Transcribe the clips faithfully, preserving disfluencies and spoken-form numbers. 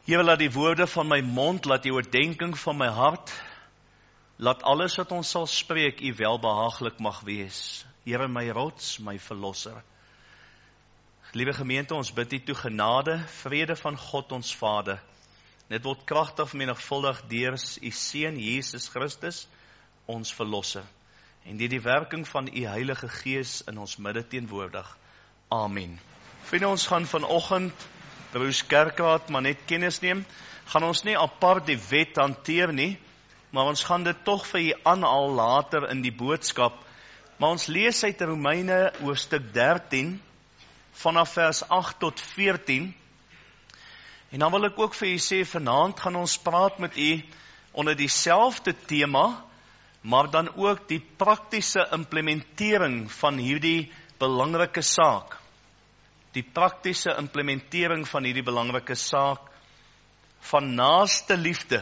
Here, laat die woorde van my mond, laat die oordenking van my hart, laat alles wat ons sal spreek, U welbehaaglik mag wees. Here, my rots, my verlosser. Liewe gemeente, ons bid U toe genade, vrede van God ons Vader. Dit word kragtig menigvuldig deur U Seun Jesus Christus, ons verlosser. En deur die werking van U Heilige Gees in ons midde teenwoordig. Amen. Vriende, ons gaan vanoggend Broers Kerkraad maar net kennis neem. Gaan ons nie apart die wet hanteer nie, maar ons gaan dit tog vir U aanhaal later in die boodskap. Maar ons lees uit Romeine hoofstuk dertien vanaf vers agt tot veertien. En dan wil ek ook vir U sê, vanaand gaan ons praat met U onder dieselfde tema, maar dan ook die praktiese implementering van hierdie belangrike saak. Die praktiese implementering van hierdie belangrike saak van naaste liefde.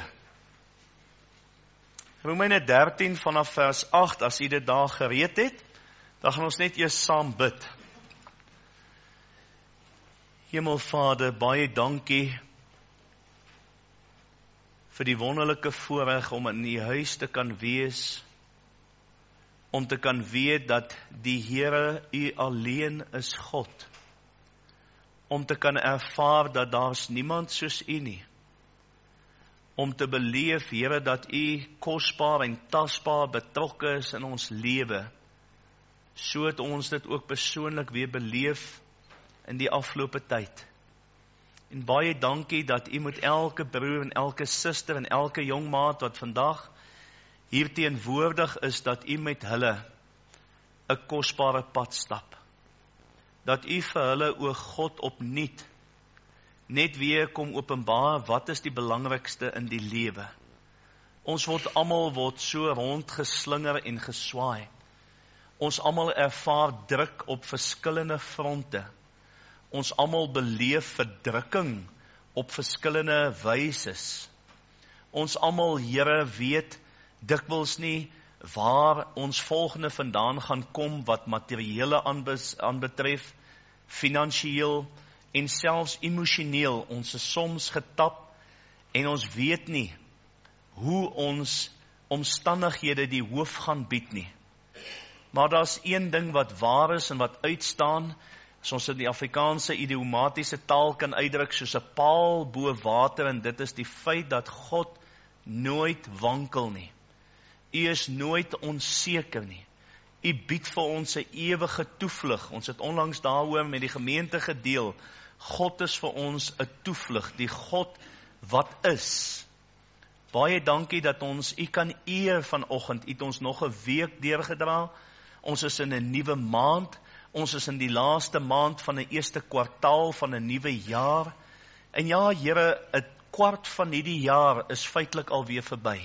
Romeine dertien vanaf vers agt, as U dit daar gereed het, dan gaan ons net eers saam bid. Hemelvader, baie dankie vir die wonderlike voorreg om in U huis te kan wees, om te kan weet dat die Here U alleen is God, om te kan ervaar dat daar's niemand soos U nie, om te beleef, Here, dat U kosbaar en tasbaar betrokke is in ons lewe, so het ons dit ook persoonlik weer beleef in die afgelope tyd. En baie dankie dat U met elke broer en elke suster en elke jong maat wat vandag hier teenwoordig is, dat U met hulle 'n kosbare pad stap. Dat U vir hulle, o God, opnuut net weer kom openbaar wat is die belangrikste in die lewe. Ons word almal word so rondgeslinger en geswaai. Ons almal ervaar druk op verskillende fronte. Ons almal beleef verdrukking op verskillende wyses. Ons almal, Here, weet dikwels nie waar ons volgende vandaan gaan kom wat materiële aanbetref, finansiëel en selfs emosioneel. Ons is soms getap en ons weet nie hoe ons omstandighede die hoof gaan bied nie. Maar daar's een ding wat waar is en wat uitstaan, as ons in die Afrikaanse idiomatiese taal kan uitdruk, soos 'n paal bo water, en dit is die feit dat God nooit wankel nie. U is nooit onseker nie. U bied vir ons 'n ewige toevlug. Ons het onlangs daaroor met die gemeente gedeel. God is vir ons 'n toevlug, die God wat is. Baie dankie dat ons U kan eer vanoggend. U het ons nog 'n week deurgedra. Ons is in 'n nuwe maand. Ons is in die laaste maand van 'n eerste kwartaal van 'n nuwe jaar. En ja, Here, 'n kwart van hierdie jaar is feitelik alweer verby.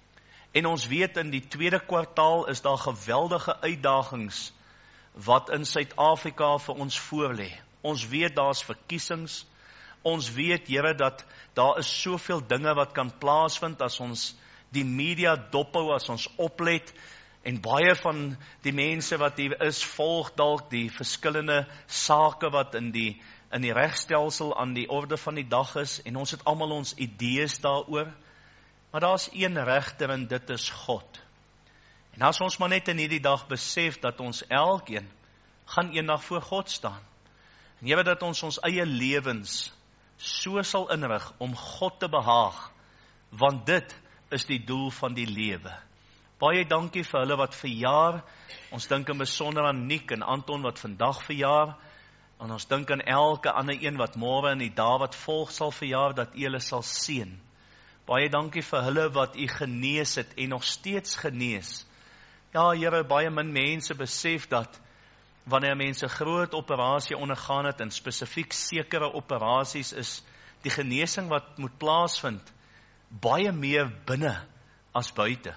En ons weet in die tweede kwartaal is daar geweldige uitdagings wat in Suid-Afrika vir ons voorlê. Ons weet daar's verkiesings. Ons weet, Here, dat daar is soveel dinge wat kan plaasvind as ons die media dophou, as ons oplet. En baie van die mense wat hier is, volg dalk die verskillende sake wat in die, in die regstelsel aan die orde van die dag is. En ons het almal ons idees daaroor. Maar daar's een regter en dit is God. En as ons maar net in hierdie dag besef dat ons elkeen gaan eendag voor God staan. En Here, dat ons ons eie lewens so sal inrig om God te behaag, want dit is die doel van die lewe. Baie dankie vir hulle wat verjaar. Ons dink in besonder aan Nick en Anton wat vandag verjaar. En ons dink aan elke ander een wat môre in die dae wat volg sal verjaar, dat U hulle sal seën. Baie dankie vir hulle wat U genees het en nog steeds genees. Ja, Here, baie min mense besef dat wanneer mense groot operasie ondergaan het, en spesifiek sekere operasies, is die genesing wat moet plaasvind baie meer binne as buite.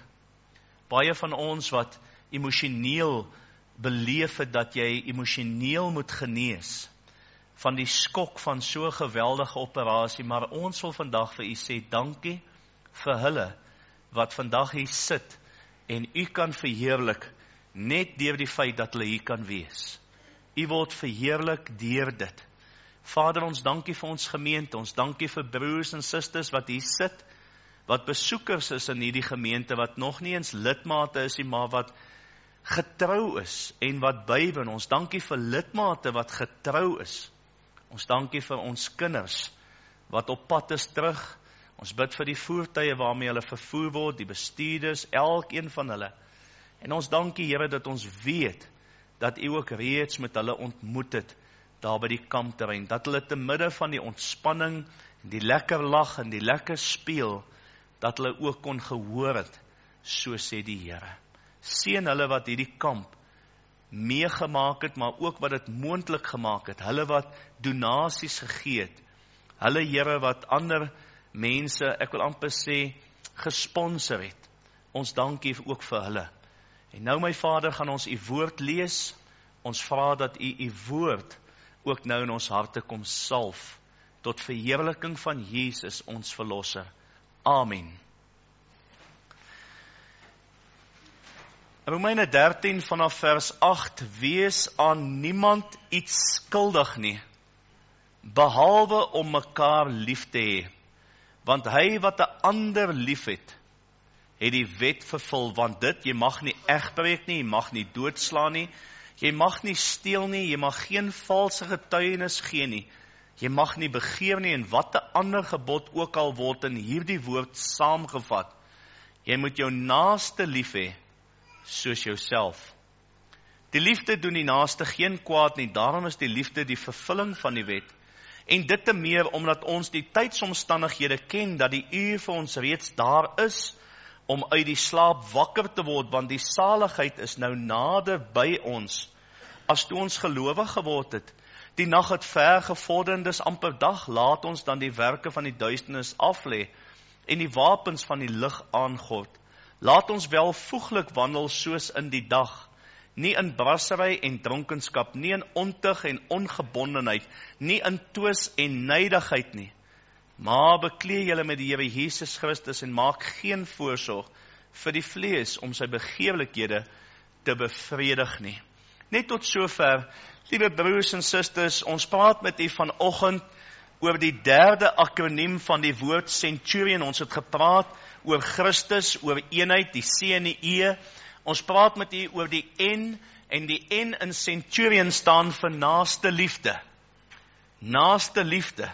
Baie van ons wat emosioneel beleef het dat jy emosioneel moet genees van die skok van so 'n geweldige operasie, maar ons wil vandag vir U sê dankie vir hulle wat vandag hier sit en U kan verheerlik net deur die feit dat hulle hier kan wees. U word verheerlik deur dit. Vader, ons dankie vir ons gemeente, ons dankie vir broers en susters wat hier sit, wat besoekers is in hierdie gemeente, wat nog nie eens lidmate is nie, maar wat getrou is en wat bywoon. Ons dankie vir lidmate wat getrou is. Ons dankie vir ons kinders wat op pad is terug. Ons bid vir die voertuie waarmee hulle vervoer word, die bestuurders, elkeen van hulle. En ons dankie, Here, dat ons weet dat U ook reeds met hulle ontmoet het daar by die kampterrein, dat hulle te midde van die ontspanning, die lekker lag en die lekker speel, dat hulle ook kon gehoor het, so sê die Here. Seën hulle wat hierdie kamp meegemaak het, maar ook wat dit moontlik gemaak het, hulle wat donasies gegee het, hulle Here wat ander mense, ek wil amper sê, gesponsor het. Ons dankie ook vir hulle. En nou my Vader, gaan ons U woord lees, ons vra dat U U woord ook nou in ons harte kom salf, tot verheerliking van Jesus, ons verlosser. Amen. Romeine dertien vanaf vers agt, wees aan niemand iets skuldig nie, behalwe om mekaar lief te hê, want hy wat 'n ander lief het, het die wet vervul, want dit, jy mag nie egbreek nie, jy mag nie doodslaan nie, jy mag nie steel nie, jy mag geen valse getuienis gee nie, jy mag nie begeer nie, en wat 'n ander gebod ook al word in hierdie woord saamgevat, jy moet jou naaste lief hê, soos jouself. Die liefde doen die naaste geen kwaad nie, daarom is die liefde die vervulling van die wet. En dit te meer, omdat ons die tydsomstandighede ken, dat die uur vir ons reeds daar is, om uit die slaap wakker te word, want die saligheid is nou nader by ons, as toe ons gelowig geword het. Die nag het ver gevorder, en dis amper dag, laat ons dan die werke van die duisternis aflê, en die wapens van die lig aangord. Laat ons wel voeglik wandel soos in die dag, nie in brassery en dronkenskap, nie in ontug en ongebondenheid, nie in twis en nydigheid nie. Maar beklee julle met die Here Jesus Christus en maak geen voorsorg vir die vlees om sy begeerlikhede te bevredig nie. Net tot sover, liewe broers en susters, ons praat met u vanoggend oor die derde akroniem van die woord centurion. Ons het gepraat oor Christus, oor eenheid, die C en die E. Ons praat met u oor die N, en die N in centurion staan vir naaste liefde. Naaste liefde.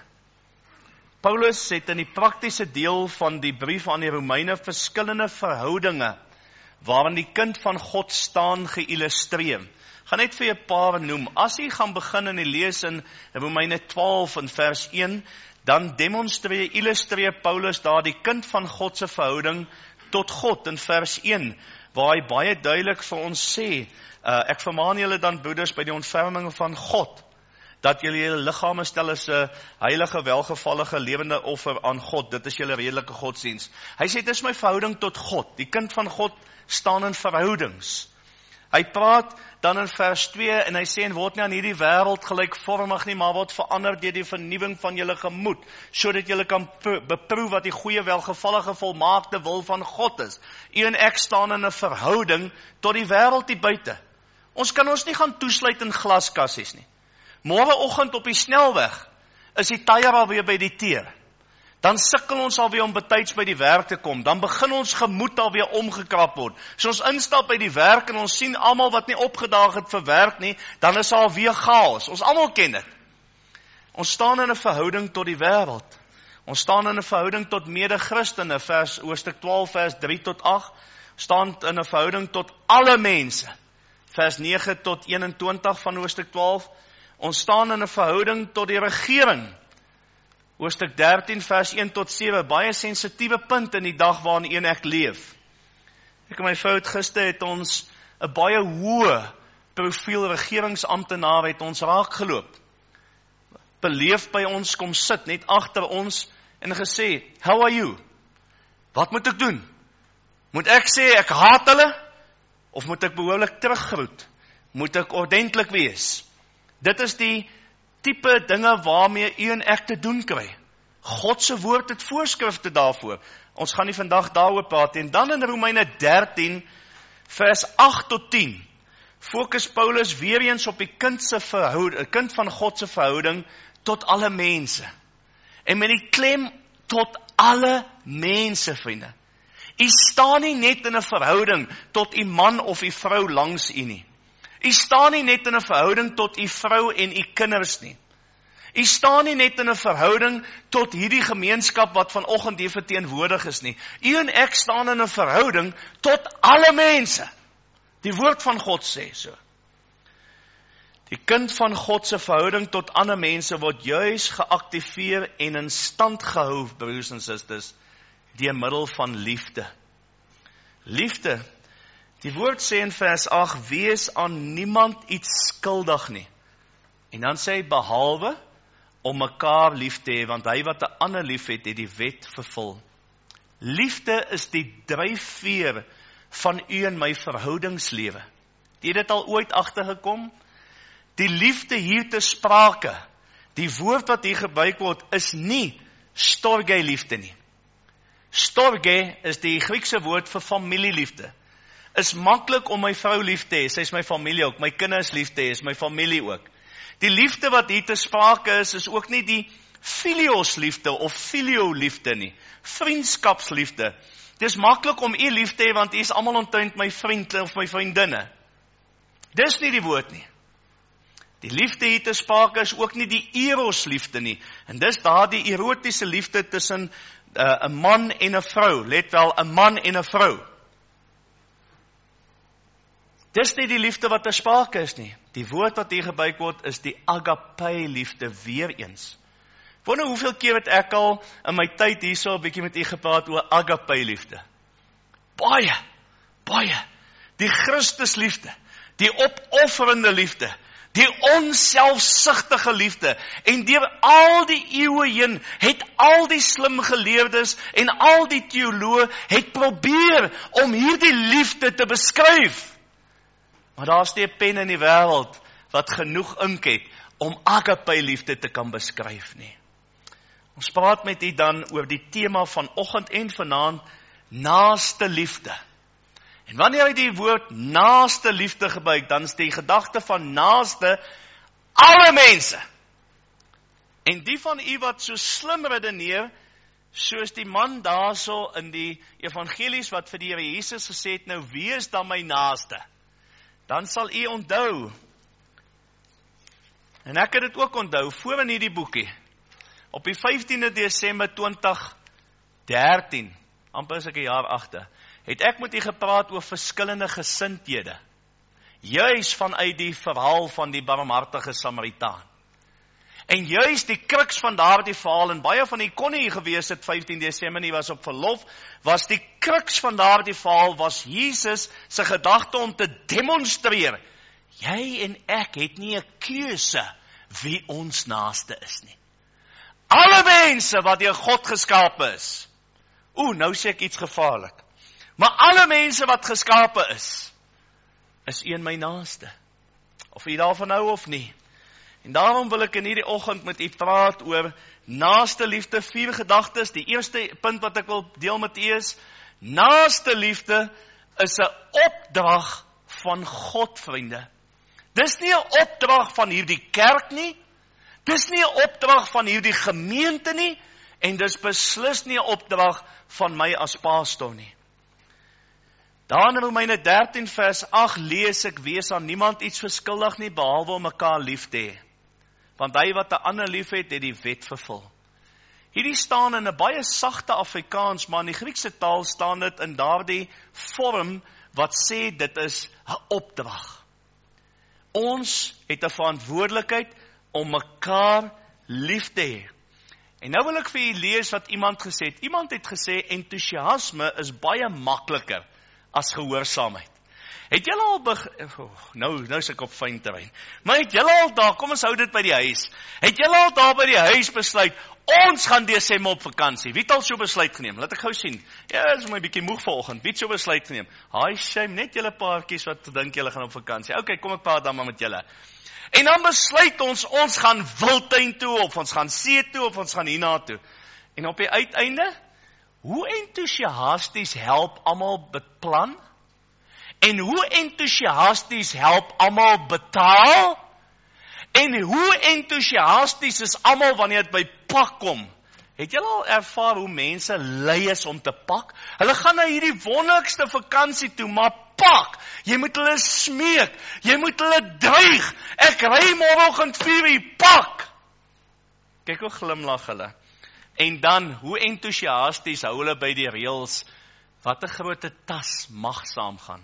Paulus het in die praktiese deel van die brief aan die Romeine verskillende verhoudinge waarin die kind van God staan geïllustreer. Ek gaan net vir 'n paar noem. As jy gaan begin in die lees in Romeine twaalf in vers een, dan demonstreer, illustreer Paulus daar die kind van God se verhouding tot God in vers een, waar hy baie duidelik vir ons sê, uh, ek vermaan julle dan broeders by die ontferming van God, dat julle julle liggame stel as 'n heilige, welgevallige, lewende offer aan God. Dit is julle redelike godsdiens. Hy sê, dit is my verhouding tot God. Die kind van God staan in verhoudings. Hy praat dan in vers twee, en hy sê, en word nie aan hierdie wêreld gelykvormig nie, maar word verander deur die vernuwing van julle gemoed, sodat julle kan beproef wat die goeie, welgevallige, volmaakte wil van God is. U en ek staan in 'n verhouding tot die wêreld hier buite. Ons kan ons nie gaan toesluit in glaskassies nie. Môreoggend op die snelweg is die tyre alweer by die teer. Dan sukkel ons alweer om betyds by die werk te kom. Dan begin ons gemoed alweer omgekrap word. So ons instap by die werk en ons sien almal wat nie opgedaag het vir werk nie, dan is alweer chaos. Ons almal ken dit. Ons staan in 'n verhouding tot die wêreld. Ons staan in 'n verhouding tot mede-Christene, vers hoofstuk twaalf vers drie tot agt. Staan in 'n verhouding tot alle mense. Vers nege tot eenentwintig van hoofstuk twaalf. Ons staan in 'n verhouding tot die regering. Hoofstuk dertien vers een tot sewe, baie sensitiewe punt in die dag waarin een ek leef. Ek en my vrou het gister het ons 'n baie hoë profiel regeringsamptenaar het ons raak geloop. Beleef by ons kom sit, net agter ons, en gesê, how are you? Wat moet ek doen? Moet ek sê ek haat hulle? Of moet ek behoorlik teruggroet? Moet ek ordentlik wees? Dit is die tipe dinge waarmee u en ek te doen kry. God se woord het voorskrifte daarvoor. Ons gaan nie vandag daaroor praat nie. En dan in Romeine dertien, vers agt tot tien, fokus Paulus weer eens op die kind se verhouding, kind van God se verhouding tot alle mense. En met die klem tot alle mense, vriende. U staan nie net in 'n verhouding tot u man of u vrou langs u nie. U staan nie net in 'n verhouding tot u vrou en u kinders nie. U staan nie net in 'n verhouding tot hierdie gemeenskap wat vanoggend hier verteenwoordig is nie. U en ek staan in 'n verhouding tot alle mense. Die woord van God sê so. Die kind van God se verhouding tot ander mense word juis geaktiveer en in stand gehou, broers en susters, deur middel van liefde. Liefde, die woord sê in vers agt, wees aan niemand iets skuldig nie. En dan sê hy, behalwe om mekaar lief te hê, want hy wat 'n ander lief het, het die wet vervul. Liefde is die dryfveer van u en my verhoudingslewe. Het jy dit al ooit agtergekom? Die liefde hier te sprake, die woord wat hier gebruik word, is nie storge liefde nie. Storge is die Griekse woord vir familieliefde. Is maklik om my vrou lief te hê, sy is my familie ook, my kinders lief te hê, is my familie ook. Die liefde wat hier te sprake is, is ook nie die filios liefde of filio liefde nie, vriendskapsliefde. Dit is maklik om u lief te hê, want u is almal omtrent my vriend of my vriendinne. Dis nie die woord nie. Die liefde hier te sprake is ook nie die eros liefde nie, en dis daar die erotiese liefde tussen 'n uh, man en 'n vrou, let wel, 'n man en 'n vrou. Dis nie die liefde wat ter sprake is nie. Die woord wat hier gebruik word is die agape liefde weer eens. Wonder hoeveel keer het ek al in my tyd hierso 'n bietjie met u gepraat oor agape liefde. Baie, baie. Die Christus liefde, die opofferende liefde, die onselfsugtige liefde. En deur al die eeue heen het al die slim geleerdes en al die teoloë het probeer om hierdie liefde te beskryf. Maar daar is nie 'n pen in die wêreld wat genoeg ink het om agape liefde te kan beskryf nie. Ons praat met u dan oor die tema van oggend en vanaand, naaste liefde. En wanneer hy die woord naaste liefde gebruik, dan is die gedagte van naaste alle mense. En die van u wat so slim redeneer, soos die man daarso in die evangelies wat vir die Here Jesus gesê het, nou wie is dan my naaste? Dan sal u onthou, en ek het dit ook onthou, voor in hierdie boekie, op die vyftiende Desember twintig dertien, amper is ek 'n jaar agter, het ek met u gepraat oor verskillende gesindhede, juis vanuit die verhaal van die barmhartige Samaritaan. En juis die kruks van daardie verhaal, en baie van u kon nie gewees het vyftien Desember nie, was op verlof, was die kruks van daardie verhaal, was Jesus se gedagte om te demonstreer, jy en ek het nie 'n keuse wie ons naaste is nie. Alle mense wat deur God geskape is, oeh, nou sê ek iets gevaarlik, maar alle mense wat geskape is, is een my naaste, of jy daarvan hou of nie. En daarom wil ek in hierdie oggend met u praat oor naaste liefde, vier gedagtes. Die eerste punt wat ek wil deel met u is, naaste liefde is 'n opdrag van God, vriende. Dis nie 'n opdrag van hierdie kerk nie, dis nie 'n opdrag van hierdie gemeente nie, en dis beslis nie 'n opdrag van my as pastoor nie. Daar in Romeine dertien vers agt lees ek, wees aan niemand iets verskuldig nie, behalwe om mekaar lief te hê. Want hy wat 'n ander lief het, het die wet vervul. Hierdie staan in 'n baie sagte Afrikaans, maar in die Griekse taal staan dit in daardie vorm wat sê dit is 'n opdrag. Ons het 'n verantwoordelikheid om mekaar lief te hê. En nou wil ek vir julle lees wat iemand gesê het. Iemand het gesê entoesiasme is baie makliker as gehoorsaamheid. Het julle al beg... oh, nou, nou is ek op fyn terrein. Maar het julle al daar, kom ons hou dit by die huis. Het julle al daar by die huis besluit, ons gaan Desember op vakansie. Wie het al so besluit geneem? Laat ek gou sien. Ja, dit is my bietjie moeg vanoggend. Wie het so besluit geneem? Haai, shame, net julle paartjies wat dink julle gaan op vakansie. Okay, kom ek praat dan maar met julle. En dan besluit ons, ons gaan Wildtuin toe, of ons gaan see toe, of ons gaan hierna toe. En op die uiteinde, hoe entoesiasties help almal beplan? En hoe entoesiasties help almal betaal? En hoe enthousiasties is almal wanneer dit by pak kom? Het julle al ervaar hoe mense lui is om te pak? Hulle gaan na hierdie wonderlikste vakansie toe, maar pak! Jy moet hulle smeek, jy moet hulle dreig. Ek ry môreoggend vier uur, pak! Kyk hoe glimlag hulle. En dan, hoe enthousiasties hou hulle by die reëls, wat 'n groot tas mag saamgaan.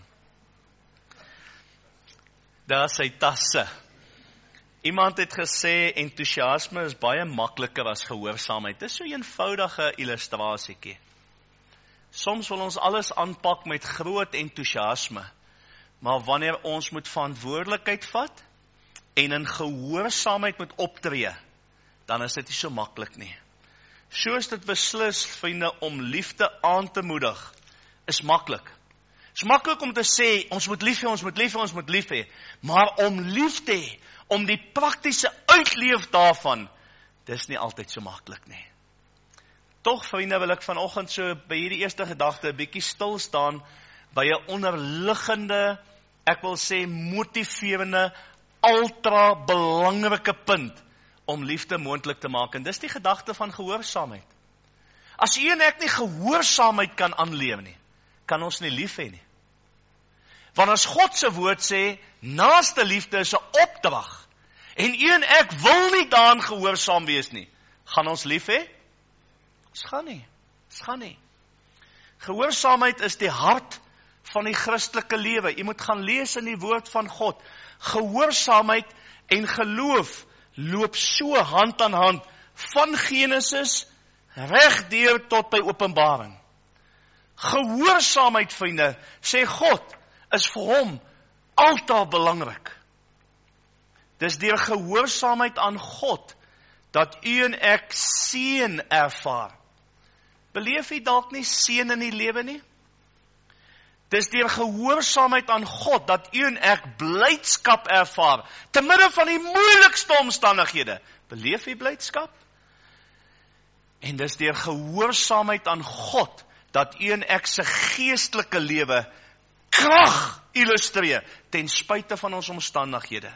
Daar is sy tasse. Iemand het gesê, enthousiasme is baie makliker as gehoorsaamheid. Dit is so 'n eenvoudige illustrasiekie. Soms wil ons alles aanpak met groot enthousiasme, maar wanneer ons moet verantwoordelikheid vat, en in gehoorsaamheid moet optree, dan is dit nie so maklik nie. Soos dit beslis, vriende, om liefde aan te moedig, is maklik. Is maklik om te sê, ons moet lief hê, ons moet lief hê, ons moet lief hê, maar om lief te hê, om die praktiese uitleef daarvan, dis nie altyd so maklik nie. Tog, vriende, wil ek vanoggend so by hierdie eerste gedagte 'n bietjie stil staan by 'n onderliggende, ek wil sê motiverende, ultra belangrike punt om liefde moontlik te maak. En dis die gedagte van gehoorsaamheid. As u en ek nie gehoorsaamheid kan aanleef nie, kan ons nie lief hê nie. Want as God se woord sê, naaste liefde is 'n opdrag, en u en ek wil nie daaraan gehoorsaam wees nie, gaan ons lief hê? Ons gaan nie, ons gaan nie. Gehoorsaamheid is die hart van die Christelike lewe. U moet gaan lees in die woord van God. Gehoorsaamheid en geloof loop so hand aan hand, van Genesis regdeur tot by Openbaring. Gehoorsaamheid, vriende, sê God, is vir hom altyd belangrik. Dis deur gehoorsaamheid aan God, dat u en ek seën ervaar. Beleef u dalk nie seën in die lewe nie? Dis deur gehoorsaamheid aan God, dat u en ek blydskap ervaar, te midde van die moeilikste omstandighede. Beleef u blydskap? En dis deur gehoorsaamheid aan God, dat u en ek se geestelike lewe krag illustreer, ten spyte van ons omstandighede.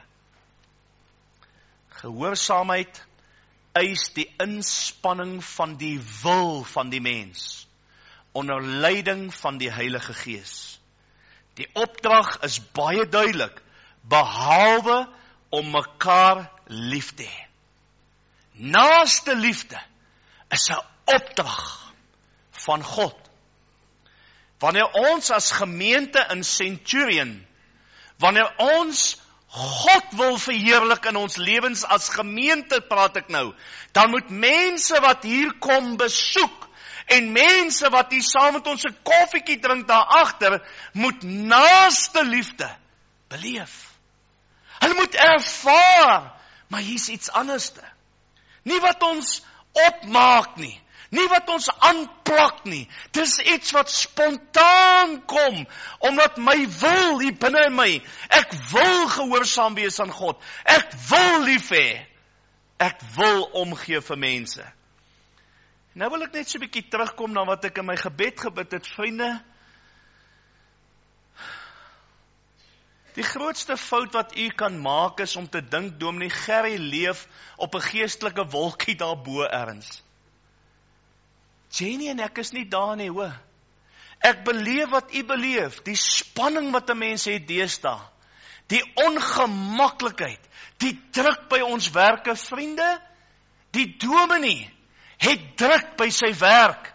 Gehoorsaamheid eis die inspanning van die wil van die mens, onder leiding van die Heilige Gees. Die opdrag is baie duidelik, behalwe om mekaar lief te hê. Naaste liefde is 'n opdrag van God. Wanneer ons as gemeente in Centurion, wanneer ons God wil verheerlik in ons lewens as gemeente, praat ek nou, dan moet mense wat hier kom besoek, en mense wat hier saam met ons 'n koffiekie drink daar agter, moet naaste liefde beleef. Hulle moet ervaar, maar hier's iets anderste. Nie wat ons opmaak nie, nie wat ons aanplak nie. Dis iets wat spontaan kom, omdat my wil hier binne in my, ek wil gehoorsaam wees aan God, ek wil lief hê, ek wil omgee vir mense. Nou wil ek net so 'n bietjie terugkom na wat ek in my gebed gebid het, vriende. Die grootste fout wat u kan maak is om te dink Dominee Gerry leef op 'n geestelike wolkie daarbo ergens. Jenny en ek is nie daar nie, hoor. Ek beleef wat u beleef, die spanning wat 'n mens het deesdae, die ongemaklikheid, die druk by ons werke, vriende. Die dominee het druk by sy werk.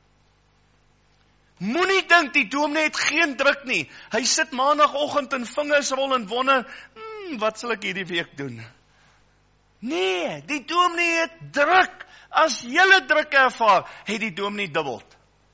Moenie dink die dominee het geen druk nie. Hy sit maandagoggend in vingersrol en wonder, hmm, wat sal ek hierdie week doen? Nee, die dominee het druk. As julle druk ervaar, het die dominee dubbel.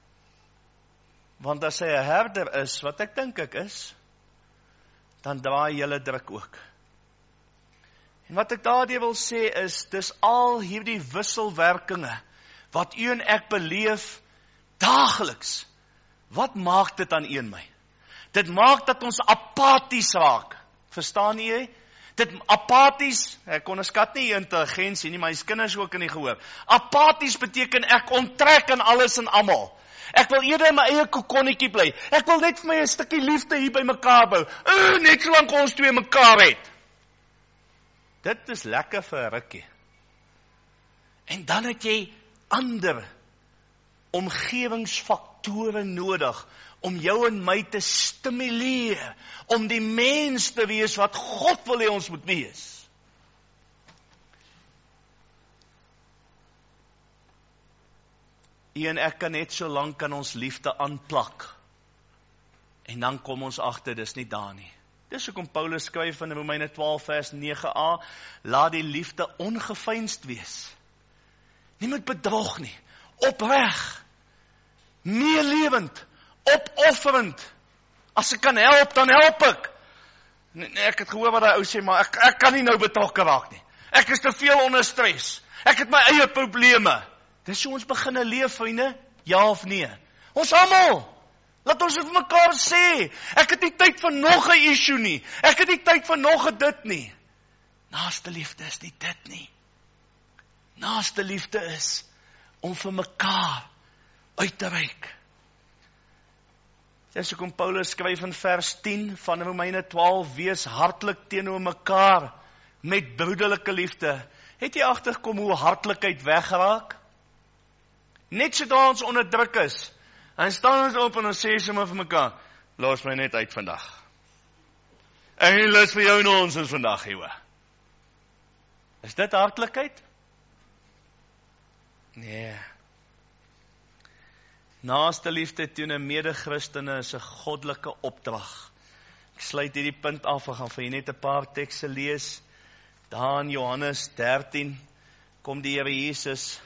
Want as hy 'n herder is, wat ek dink ek is, dan draai julle druk ook. En wat ek daardie wil sê is, dis al hierdie wisselwerkinge, wat u en ek beleef, daagliks. Wat maak dit aan u en my? Dit maak dat ons apaties raak. Verstaan jy? Dit apaties, ek onderskat nie intelligensie nie, maar die kinders ook in die gehoor. Apaties beteken ek onttrek aan alles en almal. Ek wil eerder in my eie kokonnetjie bly. Ek wil net vir my 'n stukkie liefde hier by mekaar bou. Uh, net solank ons twee mekaar het. Dit is lekker vir 'n rukkie. En dan het jy ander omgewingsfaktore nodig om jou en my te stimuleer, om die mens te wees wat God wil hê ons moet wees. U en ek kan net so lank aan ons liefde aanplak. En dan kom ons agter, dis nie daar nie. Dis hoekom Paulus skryf in Romeine twaalf vers nege a, laat die liefde ongeveinsd wees. Nie met bedrog nie, opreg, meelewend, opofferend. As ek kan help, dan help ek. Nee, nee, ek het gehoor wat die ou sê, maar ek, ek kan nie nou betrokke raak nie. Ek is te veel onder stres. Ek het my eie probleme. Dis hoe ons begin leef, vriende, ja of nee? Ons almal. Laat ons dit vir mekaar sê. Ek het nie tyd vir nog 'n issue nie. Ek het nie tyd vir nog 'n dit nie. Naaste liefde is nie dit nie. Naaste liefde is om vir mekaar uit te reik. Dis hoekom Paulus skryf in vers tien van Romeine twaalf, wees hartlik teenoor mekaar met broederlike liefde. Het jy agtergekom hoe hartlikheid wegraak? Net sodra ons onderdruk is, en staan ons op en ons sê sommer vir mekaar, los my net uit vandag. Ek het lus vir jou en ons is vandag hier. Is dit hartlikheid? Nee. Naaste liefde teenoor mede-Christene is 'n goddelike opdrag. Ek sluit hierdie punt af, ek gaan vir julle net 'n paar tekste lees. Daar in Johannes dertien kom die Here Jesus,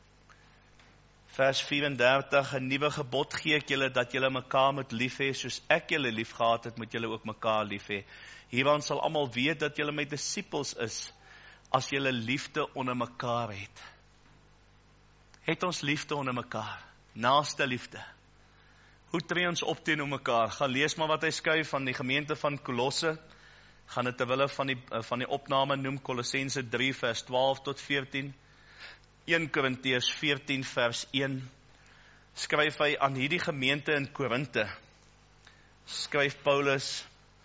vers vyf-en-dertig, 'n nuwe gebod gee ek julle, dat julle mekaar moet lief hê, soos ek julle lief gehad het, moet julle ook mekaar lief hê. Hieraan sal almal weet dat julle my disippels is, as julle liefde onder mekaar het. Het ons liefde onder mekaar? Naaste liefde. Hoe tree ons op teenoor mekaar? Gaan lees maar wat hy skryf van die gemeente van Kolosse. Gaan dit terwille van die, van die opname noem, Kolossense drie vers twaalf tot veertien. een Korintiërs veertien vers een. Skryf hy aan hierdie gemeente in Korinte. Skryf Paulus,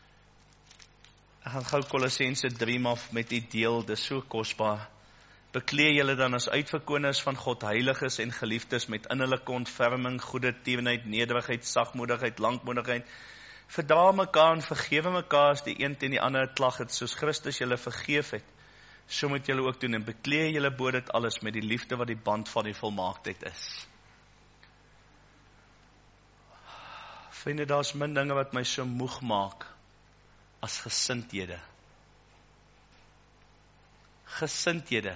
ek gaan gou Kolossense drie maar met die deel, dis so kosbaar. Beklee julle dan as uitverkones van God, heiliges en geliefdes, met innerlike ontferming, goeie tierenheid, nederigheid, sagmoedigheid, lankmoedigheid. Verdra mekaar en vergewe mekaar as die een teen die ander klag het, soos Christus julle vergeef het. So moet julle ook doen, en beklee julle bo dit alles met die liefde wat die band van die volmaaktheid is. Vriende, daar is min dinge wat my so moeg maak as gesindhede. Gesindhede.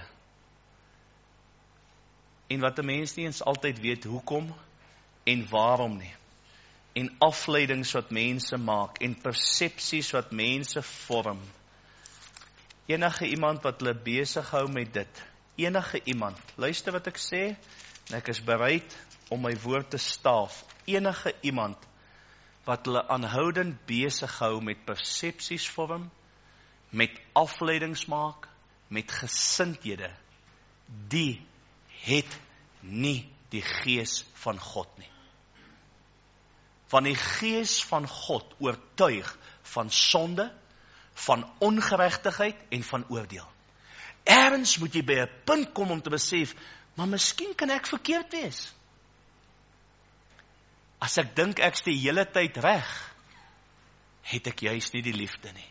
En wat 'n mens nie eens altyd weet hoekom en waarom nie. En afleidings wat mense maak en persepsies wat mense vorm. Enige iemand wat hulle besig hou met dit, enige iemand, luister wat ek sê, en ek is bereid om my woord te staaf, enige iemand wat hulle aanhoudend besig hou met persepsies vorm, met afleidings maak, met gesindhede, die het nie die gees van God nie. Want die gees van God oortuig van sonde, van ongeregtigheid en van oordeel. Ergens moet jy by 'n punt kom om te besef, maar miskien kan ek verkeerd wees. As ek dink ek's die hele tyd reg, het ek juist nie die liefde nie.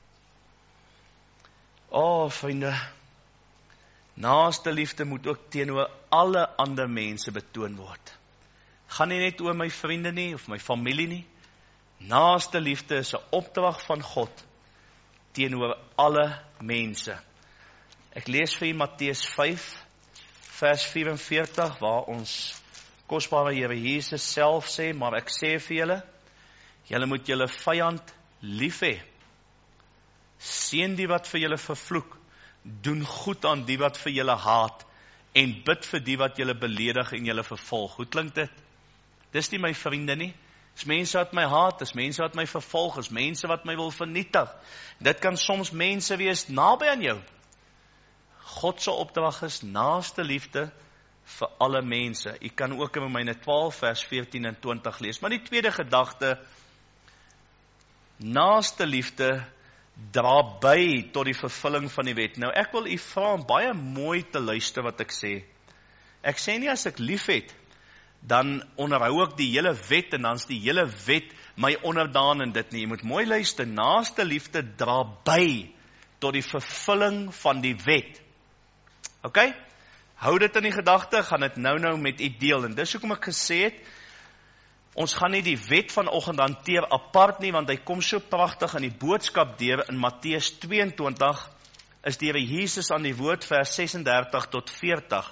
O, vriende, naaste liefde moet ook teenoor alle ander mense betoon word. Gaan nie net oor my vriende nie, of my familie nie. Naaste liefde is 'n opdrag van God, teenoor alle mense. Ek lees vir u Matteus vyf, vers vyf-en-veertig, waar ons kosbare Here Jesus self sê, maar ek sê vir julle, julle moet julle vyand lief hê. Seën die wat vir julle vervloek, doen goed aan die wat vir julle haat, en bid vir die wat julle beledig en julle vervolg. Hoe klink dit? Dis nie my vriende nie. Dis mense wat my haat, dis mense wat my vervolg, is mense wat my wil vernietig. Dit kan soms mense wees naby aan jou. God se opdrag is naaste liefde vir alle mense. U kan ook in Romeine twaalf vers veertien en twintig lees. Maar die tweede gedagte, naaste liefde dra by tot die vervulling van die wet. Nou ek wil u vra om baie mooi te luister wat ek sê. Ek sê nie as ek lief het, dan onderhou ek die hele wet en dan is die hele wet my onderdaan in dit nie. Jy moet mooi luister, naaste liefde dra by tot die vervulling van die wet. Ok? Hou dit in die gedagte, gaan dit nou nou met u deel. En dis hoekom ek gesê het, ons gaan nie die wet vanoggend hanteer apart nie, want hy kom so pragtig in die boodskap deur in Matteus tweeëntwintig, is die Here Jesus aan die woord vers ses en dertig tot veertig.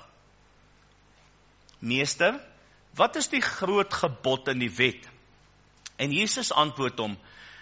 Meester, wat is die groot gebod in die wet? En Jesus antwoord hom,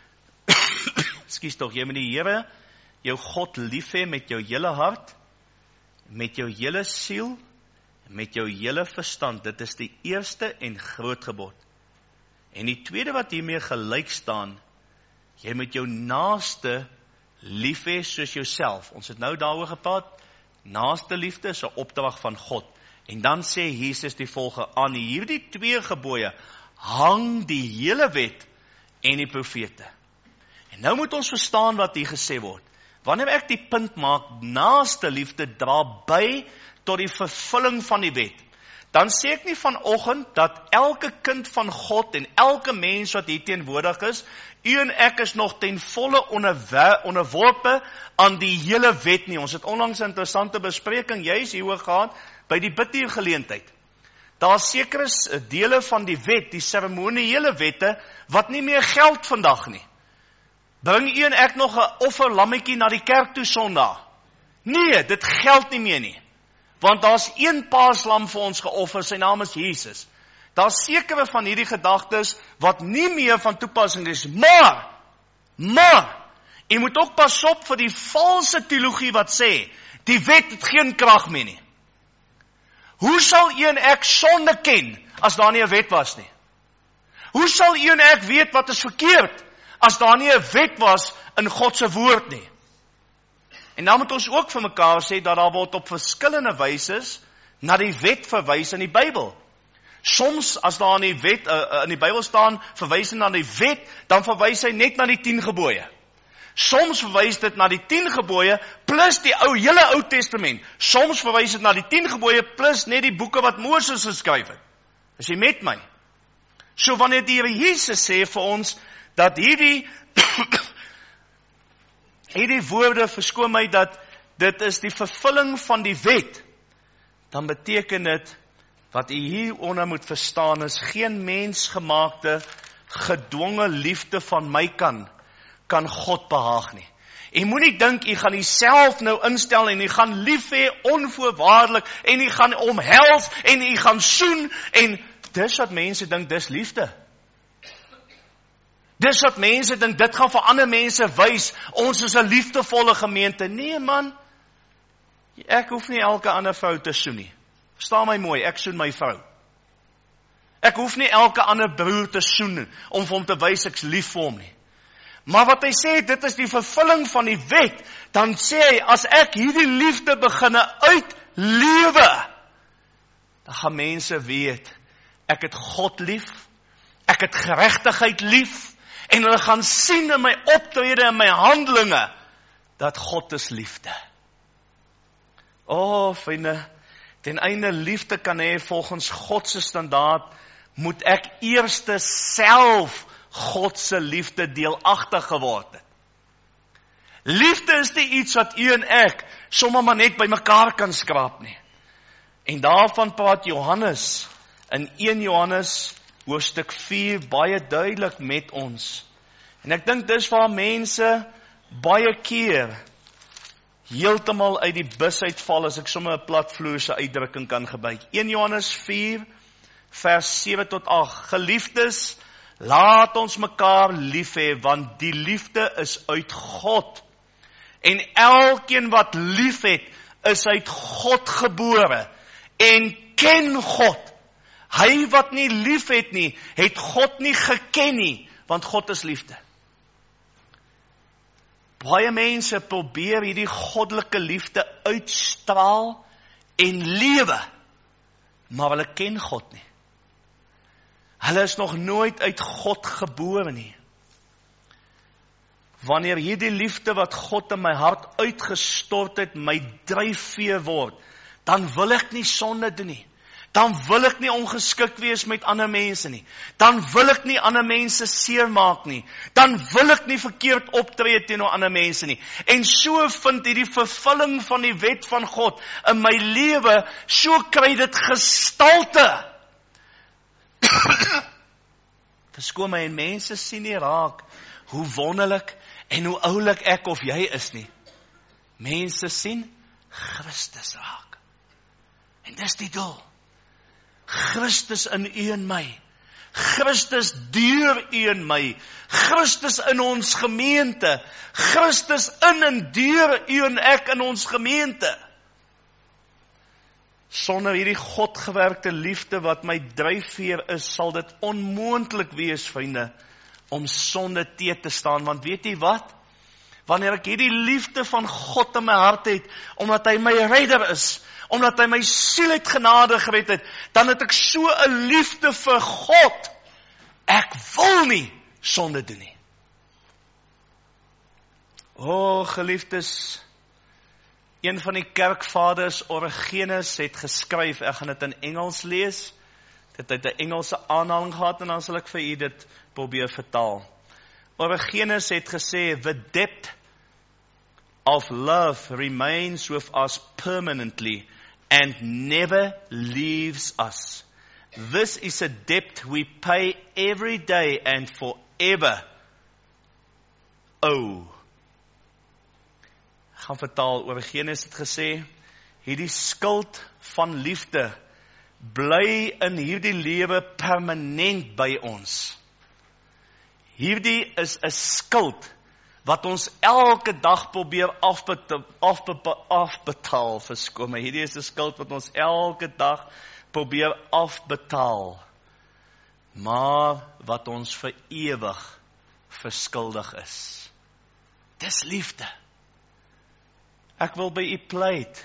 Ekskuus tog, jy moet die Here, jou God lief hê met jou hele hart, met jou hele siel, met jou hele verstand. Dit is die eerste en groot gebod. En die tweede wat hiermee gelyk staan, jy moet jou naaste lief hê soos jouself. Ons het nou daaroor gepraat, naaste liefde is 'n opdrag van God. En dan sê Jesus die volgende, aan hierdie twee gebooie hang die hele wet en die profete. En nou moet ons verstaan wat hier gesê word. Wanneer ek die punt maak, naaste liefde dra by tot die vervulling van die wet, dan sê ek nie vanoggend dat elke kind van God en elke mens wat hier teenwoordig is, u en ek is nog ten volle onderwer- onderworpe aan die hele wet nie. Ons het onlangs 'n interessante bespreking juis hieroor gehad by die bidtuurgeleentheid. Daar is sekere dele van die wet, die seremoniële wette, wat nie meer geld vandag nie. Bring u en ek nog 'n offerlammetjie na die kerk toe Sondag? Nee, dit geld nie meer nie. Want daar's een paaslam vir ons geoffer, sy naam is Jesus. Daar's sekere van hierdie gedagtes wat nie meer van toepassing is, maar, maar, jy moet ook pas op vir die valse teologie wat sê, die wet het geen krag meer nie. Hoe sal u en ek sonde ken, as daar nie 'n wet was nie? Hoe sal u en ek weet wat is verkeerd, as daar nie 'n wet was in God se woord nie? En dan moet ons ook vir mekaar sê, dat daar word op verskillende wyse na die wet verwys in die Bybel. Soms, as daar in die wet, uh, in die Bybel staan, verwys na die wet, dan verwys hy net na die tien gebooie. Soms verwys dit na die tien gebooie, plus die ou, hele Ou Testament. Soms verwys dit na die tien gebooie, plus net die boeke wat Moses geskryf het. Is jy met my? So wanneer die Here Jesus sê vir ons, dat hierdie, hierdie woorde, verskoon my, dat dit is die vervulling van die wet, dan beteken dit, wat u hieronder moet verstaan is, geen mensgemaakte, gedwonge liefde van my kan, kan God behaag nie. U moenie dink, u gaan u self nou instel, en u gaan lief hê, onvoorwaardelik, en u gaan omhels, en u gaan soen, en dis wat mense dink, dis liefde. Dis wat mense dink, dit gaan vir ander mense wys, ons is 'n liefdevolle gemeente. Nee man, ek hoef nie elke ander vrou te soen nie. Verstaan my mooi, ek soen my vrou. Ek hoef nie elke ander broer te soen, om vir hom te wys ek's lief vir hom nie. Maar wat hy sê, dit is die vervulling van die wet, dan sê hy, as ek hierdie liefde beginne uitlewe, dan gaan mense weet, ek het God lief, ek het geregtigheid lief, en hulle gaan sien in my optrede en my handelinge, dat God is liefde. O, vriende, ten einde liefde kan hê volgens God se standaard, moet ek eerste self God se liefde deelagtig geword het. Liefde is nie iets wat u en ek sommer maar net by mekaar kan skraap nie. En daarvan praat Johannes in een Johannes hoofstuk vier baie duidelik met ons. En ek dink dis waar mense baie keer heeltemal uit die bus uitval, as ek sommer 'n platvloerse uitdrukking kan gebruik. een Johannes vier vers sewe tot agt. Geliefdes, laat ons mekaar lief hê, want die liefde is uit God. En elkeen wat lief het, is uit God gebore en ken God. Hy wat nie lief het nie, het God nie geken nie, want God is liefde. Baie mense probeer hierdie goddelike liefde uitstraal en lewe, maar hulle ken God nie. Hulle is nog nooit uit God gebore nie. wanneer hierdie liefde wat God in my hart uitgestort het, my dryfveer word, dan wil ek nie sonde doen nie. Dan wil ek nie ongeskik wees met ander mense nie. Dan wil ek nie ander mense seermaak nie. Dan wil ek nie verkeerd optree teenoor ander mense nie. En so vind hierdie vervulling van die wet van God in my lewe, so kry dit gestalte. Verskoon my, en mense sien nie raak hoe wonderlik en hoe oulik ek of jy is nie. Mense sien Christus raak. En dis die doel. Christus in u en my. Christus deur u en my. Christus in ons gemeente. Christus in en deur u en ek in ons gemeente. Sonder hierdie Godgewerkte liefde wat my dryfveer is, sal dit onmoontlik wees, vriende, om sonde te te staan. Want weet jy wat? Wanneer ek hierdie liefde van God in my hart het, omdat hy my redder is, omdat hy my siel uit genade gered het, dan het ek so 'n liefde vir God. Ek wil nie sonde doen nie. O, geliefdes, een van die kerkvaders, Origenes, het geskryf, ek gaan dit in Engels lees, dit het 'n Engelse aanhaling gehad, en dan sal ek vir u dit probeer vertaal. Origenes het gesê, the depth of love remains with us permanently and never leaves us. This is a debt we pay every day and forever. Oh. Ek gaan vertaal, Origenes het gesê, hierdie skuld van liefde bly in hierdie lewe permanent by ons. Hierdie is 'n skuld wat ons elke dag probeer afbetaal, afbetaal, afbetaal verskoon my. Hierdie is 'n skuld wat ons elke dag probeer afbetaal, maar wat ons vir ewig verskuldig is. Dis liefde. Ek wil by u pleit,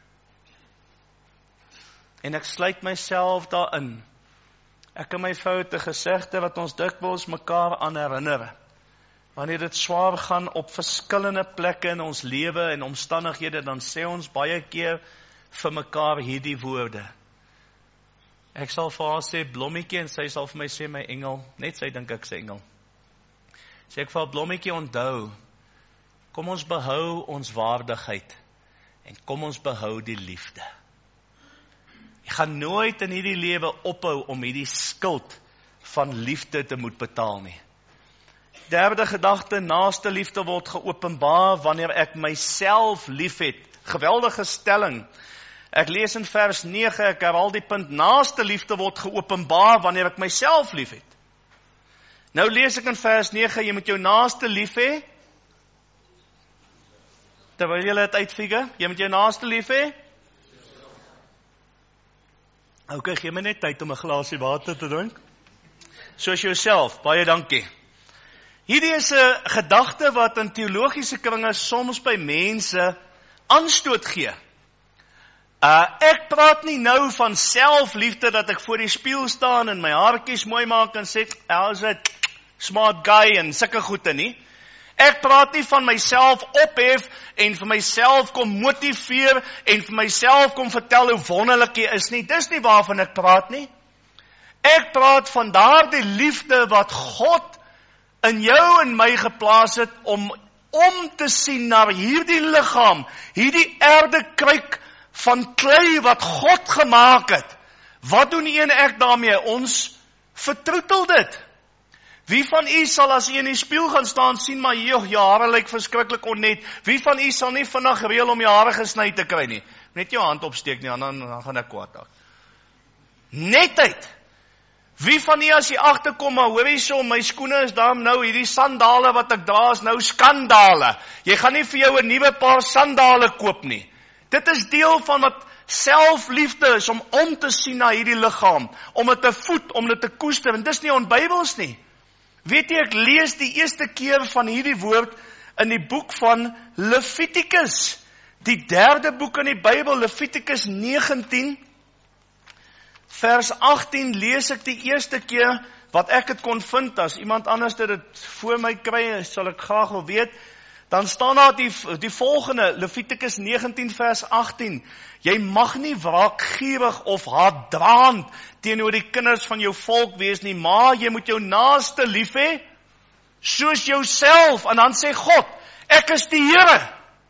en ek sluit myself daarin. Ek en my vrou het 'n gesegde wat ons dikwels mekaar aan herinner. Wanneer dit swaar gaan op verskillende plekke in ons lewe en omstandighede, dan sê ons baie keer vir mekaar hierdie woorde. Ek sal vir haar sê Blommetjie, en sy sal vir my sê my engel, net sy dink ek sê engel. Sê ek vir haar, Blommetjie, onthou, kom ons behou ons waardigheid, en kom ons behou die liefde. Jy gaan nooit in hierdie lewe ophou om hierdie skuld van liefde te moet betaal nie. Derde gedagte, naaste liefde word geopenbaar wanneer ek myself liefhet. Geweldige stelling. Ek lees in vers nege, ek herhaal die punt, naaste liefde word geopenbaar wanneer ek myself liefhet. Nou lees ek in vers nege, jy moet jou naaste lief hê. Terwyl jy dit uitfigure, jy moet jou naaste lief hê. Ok, gee my net tyd om 'n glasie water te drink. Soos jouself, baie dankie. Hierdie is 'n gedagte wat in teologiese kringe soms by mense aanstoot gee. Uh, ek praat nie nou van selfliefde dat ek voor die spieël staan en my haartjies mooi maak en sê, how's it, smart guy en sulke goede nie. Ek praat nie van myself ophef en vir myself kom motiveer en vir myself kom vertel hoe wonderlik jy is nie. Dis nie waarvan ek praat nie. Ek praat van daardie liefde wat God in jou en my geplaas het om om te sien na hierdie liggaam, hierdie aardekruik van klei wat God gemaak het. Wat doen u en ek daarmee? Ons vertroetel dit. Wie van u sal as u in die spieël gaan staan sien, maar joh, jou hare lyk verskriklik onnet. Wie van u sal nie vinnig reël om jou hare gesny te kry nie? Net jou hand opsteek nie, dan, dan gaan ek kwaad raak. Netheid. Wie van u as jy agterkom, maar hoor hierso, my skoene is daarom nou, hierdie sandale wat ek dra is nou skandale. Jy gaan nie vir jou 'n nuwe paar sandale koop nie. Dit is deel van wat selfliefde is, om om te sien na hierdie liggaam, om dit te voed, om dit te koester, en dis nie onbybels nie. Weet jy, ek lees die eerste keer van hierdie woord in die boek van Levitikus, die derde boek in die Bybel, Levitikus negentien, vers agttien lees ek die eerste keer wat ek het kon vind. As iemand anders dit voor my kry, sal ek graag wil weet. Dan staan daar die, die volgende, Levitikus negentien vers agttien. Jy mag nie wraakgierig of haatdraand teenoor die kinders van jou volk wees nie, maar jy moet jou naaste lief hê, soos jouself. En dan sê God, ek is die Here.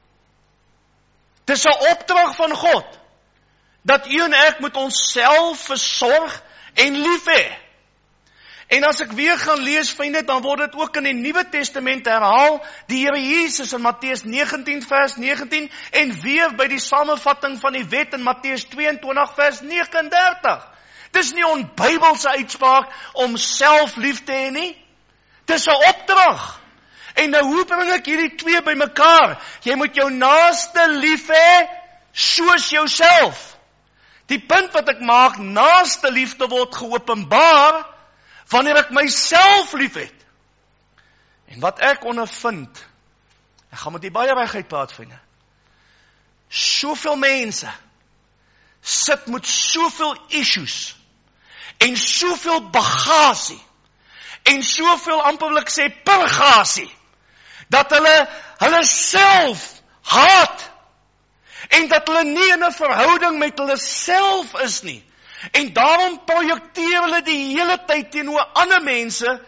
Dis 'n opdrag van God, dat u en ek moet onsself versorg en lief hê. En as ek weer gaan lees, vriende, dan word dit ook in die Nuwe Testament herhaal, die Here Jesus in Matteus negentien vers negentien, en weer by die samevatting van die wet in Matteus twee en twintig vers vyf eenendertig. Dis nie 'n Bybelse uitspraak om self lief te hê nie. Dis 'n opdrag. En nou hoe bring ek hierdie twee by mekaar? Jy moet jou naaste lief hê, soos jouself. Die punt wat ek maak, naaste liefde word geopenbaar, wanneer ek myself lief het. En wat ek ondervind, ek gaan met die baie regheid praat, vriende. Soveel mense sit met soveel issues, en soveel bagasie, en soveel amper wil ek sê purgasie, dat hulle, hulle self haat, en dat hulle nie in 'n verhouding met hulle self is nie. En daarom projekteer hulle die hele tyd teenoor ander mense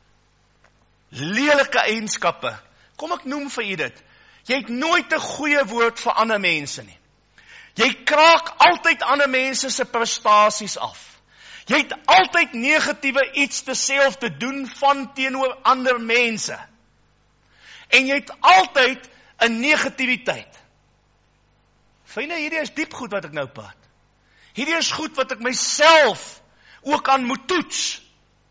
lelike eienskappe. Kom ek noem vir u dit. Jy het nooit 'n goeie woord vir ander mense nie. Jy kraak altyd ander mense se prestasies af. Jy het altyd negatiewe iets te sê of te doen van teenoor ander mense. En jy het altyd 'n negativiteit. Vriende, hierdie is diep goed wat ek nou praat. Hierdie is goed wat ek myself ook aan moet toets.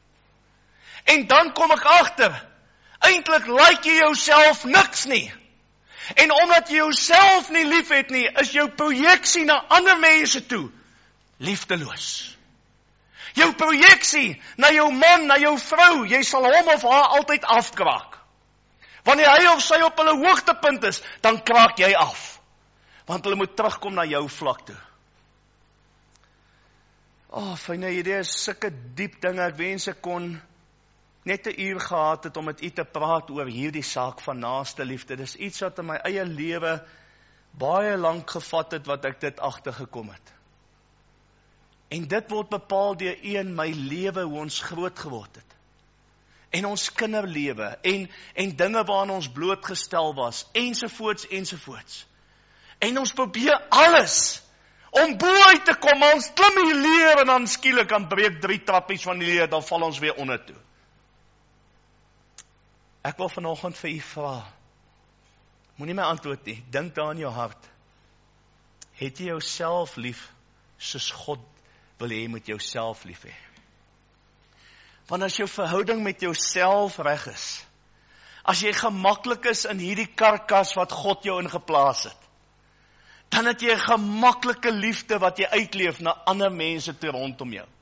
En dan kom ek agter, eintlik like jy jouself niks nie. En omdat jy jouself nie lief het nie, is jou projeksie na ander mense toe liefdeloos. Jou projeksie na jou man, na jou vrou, jy sal hom of haar altyd afkraak. Wanneer hy of sy op hulle hoogtepunt is, dan kraak jy af. Want hulle moet terugkom na jou vlak toe. Oh, fyn, hierdie is sulke diep dinge, ek wens ek kon net 'n uur gehad het om met u te praat oor hierdie saak van naaste liefde. Dis iets wat in my eie lewe baie lank gevat het, wat ek dit agtergekom het. En dit word bepaal deur u in my lewe, hoe ons groot geword het. En ons kinderlewe, en, en dinge waaraan ons blootgestel was, ensovoorts, ensovoorts. En ons probeer alles om bo uit te kom, ons klim die leer en dan skielik kan breek drie trappies van die leer, dan val ons weer onder toe. Ek wil vanoggend vir u vra, moenie my antwoord nie, dink daar in jou hart, het jy jouself lief, soos God wil hê moet jouself lief hê? Want as jou verhouding met jouself reg is, as jy gemaklik is in hierdie karkas wat God jou ingeplaas het, dan het jy 'n gemaklike liefde wat jy uitleef na ander mense toe rondom jou.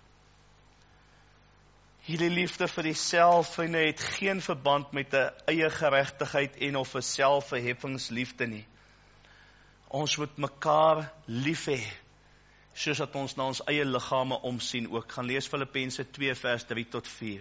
Hierdie liefde vir jouself, vriende, het geen verband met 'n eie geregtigheid en of 'n selfverheffingsliefde nie. Ons moet mekaar lief hê, soos dat ons na ons eie liggame omsien ook. Gaan lees Filippense twee vers drie tot vier.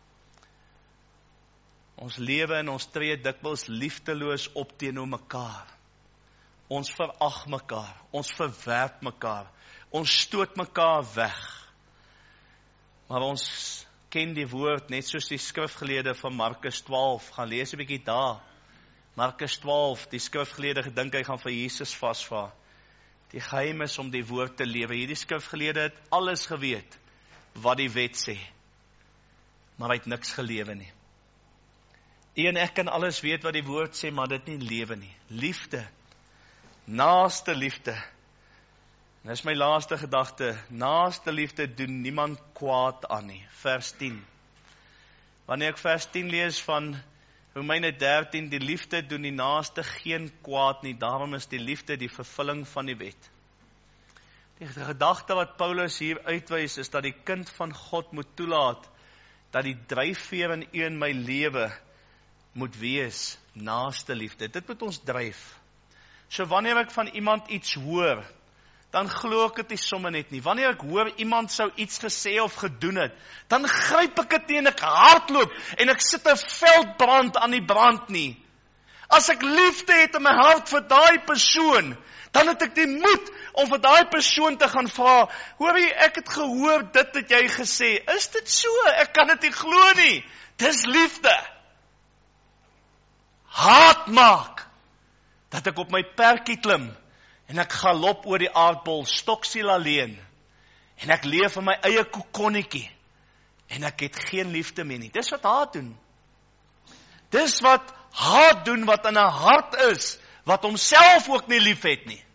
Ons lewe en ons tree dikwels liefdeloos op teenoor mekaar. Ons verag mekaar, ons verwerp mekaar, ons stoot mekaar weg. Maar ons ken die woord, net soos die skrifgeleerde van Markus twaalf, gaan lees 'n bietjie daar. Markus twaalf, die skrifgeleerde gedink hy gaan vir Jesus vasvra. Die geheim is om die woord te lewe. Hierdie skrifgeleerde het alles geweet wat die wet sê, maar hy het niks gelewe nie. U en ek kan alles weet wat die woord sê, maar dit nie lewe nie. Liefde, naaste liefde. En dis my laaste gedagte. Naaste liefde doen niemand kwaad aan nie. Vers tien. Wanneer ek vers tien lees van Romeine dertien, die liefde doen die naaste geen kwaad nie. Daarom is die liefde die vervulling van die wet. Die gedagte wat Paulus hier uitwys is dat die kind van God moet toelaat dat die dryfveer in u en my lewe moet wees naaste liefde. Dit moet ons dryf. So wanneer ek van iemand iets hoor, dan glo ek dit nie sommer net nie. Wanneer ek hoor iemand sou iets gesê of gedoen het, dan gryp ek dit nie en ek hardloop en ek sit 'n veldbrand aan die brand nie. As ek liefde het in my hart vir daai persoon, dan het ek die moed om vir daai persoon te gaan vra, hoor jy, ek het gehoor dit het jy gesê, is dit so? Ek kan dit nie glo nie. Dis liefde. Haat maak, dat ek op my perkie klim, en ek galop oor die aardbol, stoksiel alleen, en ek leef in my eie kokonnetjie, en ek het geen liefde meer nie. Dis wat haat doen. Dis wat haat doen, wat in 'n hart is, wat homself ook nie lief het nie.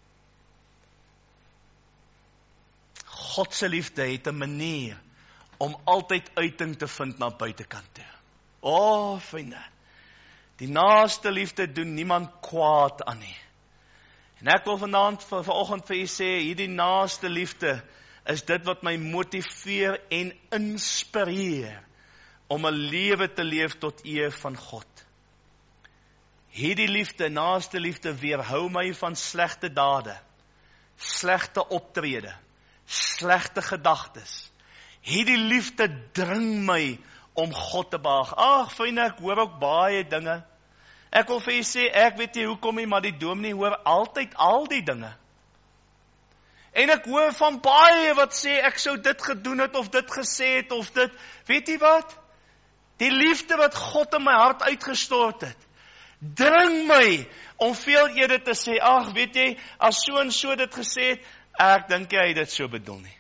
God se liefde het 'n manier om altyd uiting te vind na buitekant toe. O, oh, vriende, die naaste liefde doen niemand kwaad aan nie. En ek wil vanaand, vanoggend vir u sê, hierdie naaste liefde is dit wat my motiveer en inspireer om 'n lewe te leef tot eer van God. Hierdie liefde, naaste liefde, weerhou my van slegte dade, slegte optrede, slegte gedagtes. Hierdie liefde dring my om God te behaag. Ag, vriende, ek hoor ook baie dinge. Ek wil vir u sê, ek weet nie hoekom nie, maar die dominee hoor altyd al die dinge. En ek hoor van baie wat sê, ek sou dit gedoen het, of dit gesê het, of dit, weet jy wat? Die liefde wat God in my hart uitgestort het, dring my om veel eerder te sê, ag, weet jy, as so en so dit gesê het, ek dink jy het dit so bedoel nie.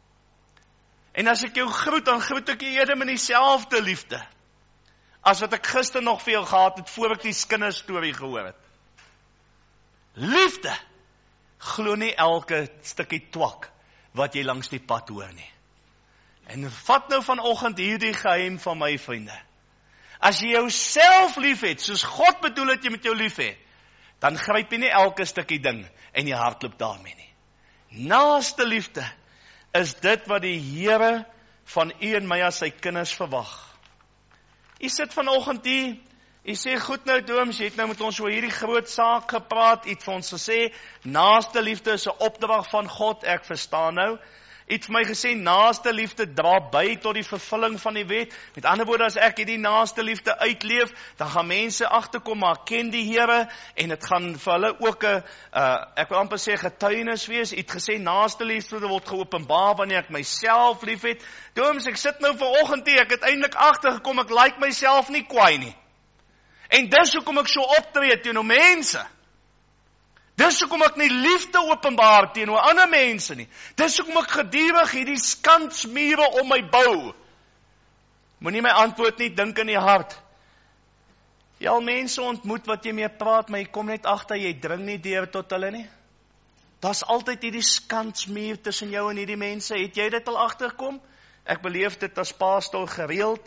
En as ek jou groet, dan groet ek jou eerder met dieselfde liefde, as wat ek gister nog vir jou gehad het, voor ek die kinderstorie gehoor het. Liefde, glo nie elke stukkie twak, wat jy langs die pad hoor nie. En vat nou vanoggend hierdie geheim van my vriende. As jy jouself lief het, soos God bedoel het jy met jou lief het, dan gryp jy nie elke stukkie ding, en jy hardloop daarmee nie. Naaste liefde, is dit wat die Here van u en my as sy kinders verwag. U sit vanoggend hier, u sê, goed nou Dooms, jy het nou met ons oor hierdie groot saak gepraat, u het vir ons gesê, naaste liefde is 'n opdrag van God, ek verstaan nou. U het vir my gesê, naaste liefde dra by tot die vervulling van die wet. Met ander woorde, as ek hierdie naaste liefde uitleef, dan gaan mense agterkom, maar ken die Here, en dit gaan vir hulle ook 'n, uh, ek wil amper sê, getuienis wees. U het gesê, naaste liefde word geopenbaar wanneer ek myself lief het. Dooms, ek sit nou vanoggend hier, ek het eintlik agtergekom, ek like myself nie kwaai nie. En dis hoekom ek so optree teenoor mense. Dis hoekom ek nie liefde openbaar teenoor ander mense nie. Dis hoekom ek gedurig hierdie skandsmure om my bou. Moenie my antwoord nie, dink in die hart. Jy al mense ontmoet wat jy mee praat, maar jy kom net agter, jy dring nie deur tot hulle nie. Daar's altyd hierdie skandsmuur tussen jou en hierdie mense. Het jy dit al agterkom? Ek beleef dit as pastoor gereeld.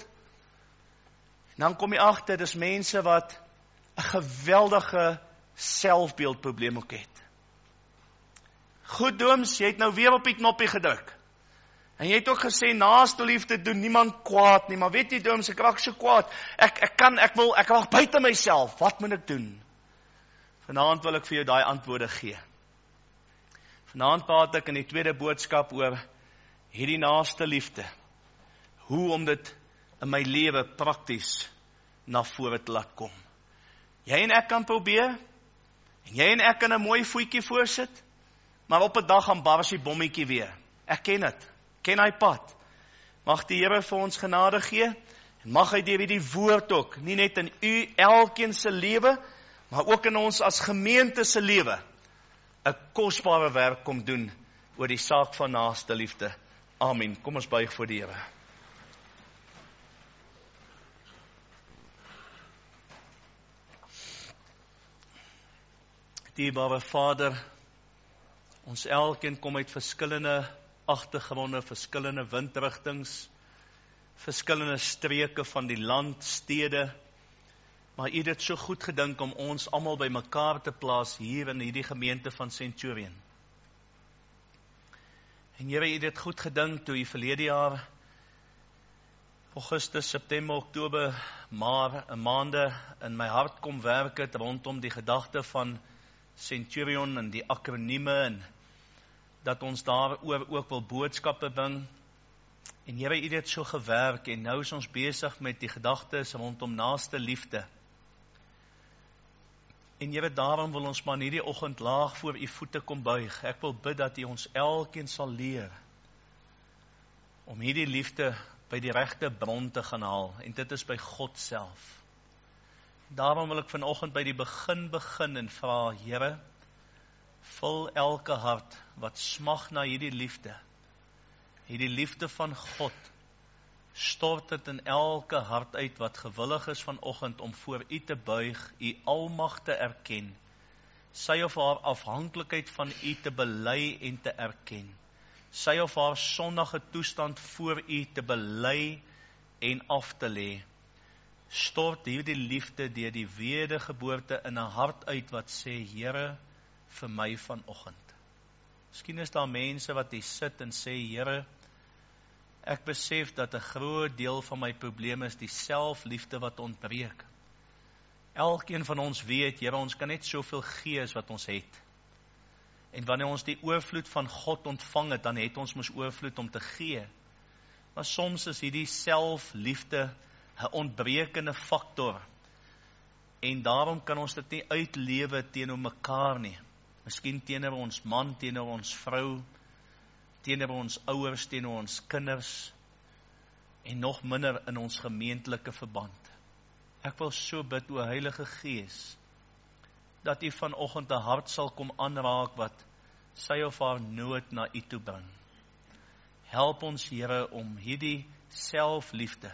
En dan kom jy agter, dis mense wat 'n geweldige selfbeeldprobleem ook het. Goed Dooms, jy het nou weer op die knoppie gedruk. En jy het ook gesê, naaste liefde doen niemand kwaad nie, maar weet jy Dooms, ek raak so kwaad, ek, ek kan, ek wil, ek raak buite myself, wat moet ek doen? Vanaand wil ek vir jou daai antwoorde gee. Vanaand praat ek in die tweede boodskap oor hierdie naaste liefde, hoe om dit in my lewe prakties na vore te laat kom. Jy en ek kan probeer, en jy en ek kan 'n mooi voetjie voorsit, maar op 'n dag gaan bars die bommetjie weer. Ek ken dit, ken hy pad. Mag die Here vir ons genade gee, en mag hy deur hierdie woord ook, nie net in u elkeen se lewe, maar ook in ons as gemeente se lewe, 'n kosbare werk kom doen, oor die saak van naaste liefde. Amen. Kom ons buig voor die Here. Dierbare Vader, ons elkeen kom uit verskillende agtergronde, verskillende windrigtings, verskillende streke van die land, stede, maar u het dit so goed gedink om ons almal by mekaar te plaas hier in hierdie gemeente van Centurion. En Here, u het dit goed gedink toe u verlede jaar, Augustus, September, Oktober, maar 'n maande in my hart kom werk het rondom die gedagte van Centurion en die akronieme en dat ons daar ook wil boodskappe bring. En Here, U het so gewerk en nou is ons besig met die gedagtes rondom naaste liefde. En Here, daarom wil ons maar in hierdie oggend laag voor U voete kom buig. Ek wil bid dat U ons elkeen sal leer om hierdie liefde by die regte bron te gaan haal, en dit is by God self. Daarom wil ek vanoggend by die begin begin en vra, Here, vul elke hart wat smag na hierdie liefde, hierdie liefde van God, stort dit in elke hart uit wat gewillig is vanoggend om voor U te buig, U almag te erken, sy of haar afhanklikheid van U te bely en te erken, sy of haar sondige toestand voor U te bely en af te lê. Stort hierdie liefde deur die wedergeboorte in 'n hart uit wat sê, Here, vir my vanoggend. Miskien is daar mense wat hier sit en sê, Here, ek besef dat 'n groot deel van my probleem is die selfliefde wat ontbreek. Elkeen van ons weet, Here, ons kan net soveel gee as wat ons het. En wanneer ons die oorvloed van God ontvang het, dan het ons mos oorvloed om te gee. Maar soms is hierdie selfliefde 'n ontbrekende faktor. En daarom kan ons dit nie uitlewe teenoor mekaar nie. Miskien teenoor ons man, teenoor ons vrou, teenoor ons ouers, teenoor ons kinders, en nog minder in ons gemeentelike verband. Ek wil so bid, o Heilige Gees, dat U vanoggend 'n hart sal kom aanraak wat sy of haar nood na U toe bring. Help ons, Here, om hierdie selfliefde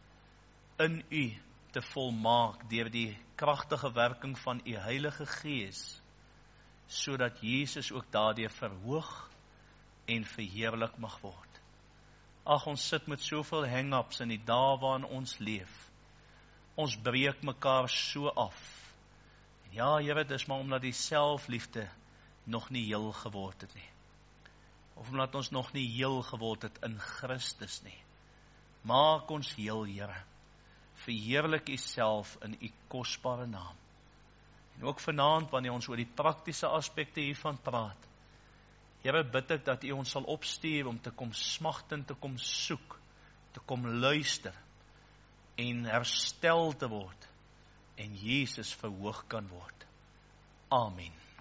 in U te volmaak deur die kragtige werking van U Heilige Gees, sodat Jesus ook daardeur verhoog en verheerlik mag word. Ag, ons sit met soveel hang-ups in die dae waarin ons leef. Ons breek mekaar so af. En ja, Here, dis maar omdat die selfliefde nog nie heel geword het nie. Of omdat ons nog nie heel geword het in Christus nie. Maak ons heel, Here. Verheerlik U self in U kosbare naam. En ook vanaand, wanneer ons oor die praktiese aspekte hiervan praat, Here, bid ek dat U ons sal opstuur om te kom smagt en te kom soek, te kom luister, en herstel te word, en Jesus verhoog kan word. Amen.